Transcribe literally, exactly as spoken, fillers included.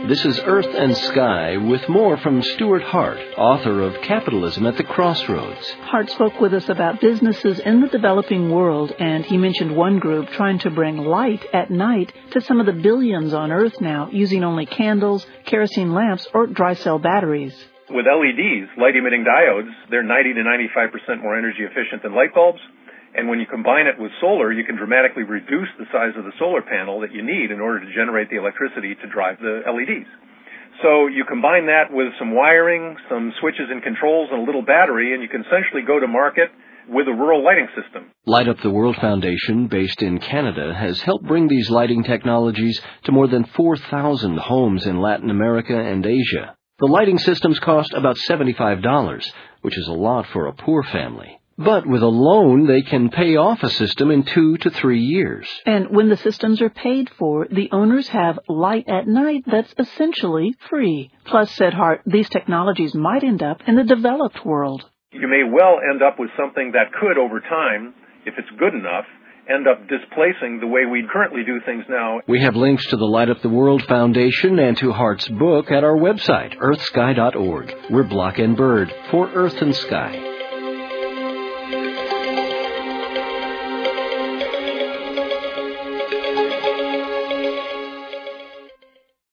This is Earth and Sky with more from Stuart Hart, author of Capitalism at the Crossroads. Hart spoke with us about businesses in the developing world, and he mentioned one group trying to bring light at night to some of the billions on Earth now, using only candles, kerosene lamps, or dry cell batteries. With L E Ds, light-emitting diodes, they're ninety to ninety-five percent more energy efficient than light bulbs. And when you combine it with solar, you can dramatically reduce the size of the solar panel that you need in order to generate the electricity to drive the L E Ds. So you combine that with some wiring, some switches and controls, and a little battery, and you can essentially go to market with a rural lighting system. Light Up the World Foundation, based in Canada, has helped bring these lighting technologies to more than four thousand homes in Latin America and Asia. The lighting systems cost about seventy-five dollars, which is a lot for a poor family. But with a loan, they can pay off a system in two to three years. And when the systems are paid for, the owners have light at night that's essentially free. Plus, said Hart, these technologies might end up in the developed world. You may well end up with something that could, over time, if it's good enough, end up displacing the way we currently do things now. We have links to the Light Up the World Foundation and to Hart's book at our website, earth sky dot org. We're Block and Bird for Earth and Sky.